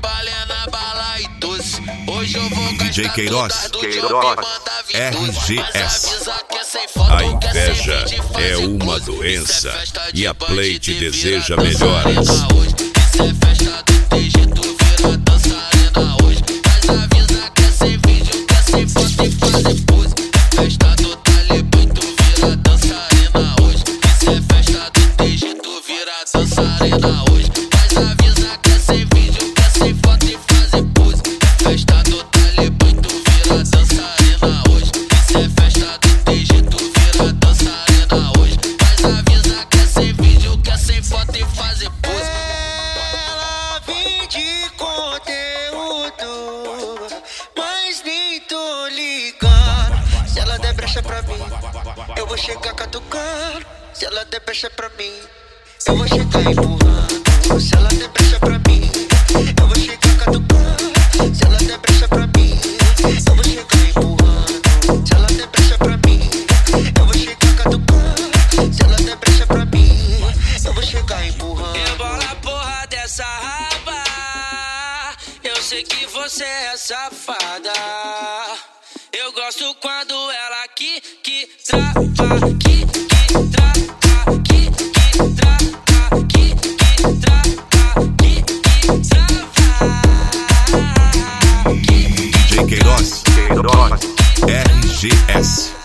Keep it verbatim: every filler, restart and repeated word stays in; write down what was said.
balé na bala e doce. Hoje eu vou D J Queiroz, Queiroz, R G S. A inveja é uma doença e a Play te deseja melhoras. Isso é festa do T G, tu vira dançarina hoje. Mas avisa que é sem vídeo, que é sem foto e fazer pose. Festa do Talibã, tu vira dançarina hoje. Isso é festa do T G, tu vira dançarina hoje. Mas avisa que é sem vídeo, que é sem foto e fazer pose. Festa do Talibã, tu vira dançarina hoje. Isso é festa do T G, tu vira dançarina hoje. Mas avisa que é sem vídeo, que é sem foto e fazer pose. De conteúdo, mas nem tô ligando. Se ela der brecha pra mim, eu vou chegar catucando. Se ela der brecha pra mim, eu vou chegar empurrando. Se ela der brecha pra mim, eu vou chegar catucando. Se ela der brecha pra mim, eu vou chegar empurrando. Se ela der brecha pra mim, eu vou chegar catucando. Se ela der brecha pra mim, eu vou chegar empurrando. Rebola a porra dessa raba. Eu sei que você é safada. Eu gosto quando ela que que trava, que que trava, que que trava, que que trava, que que trava. D J Queiroz, R G S.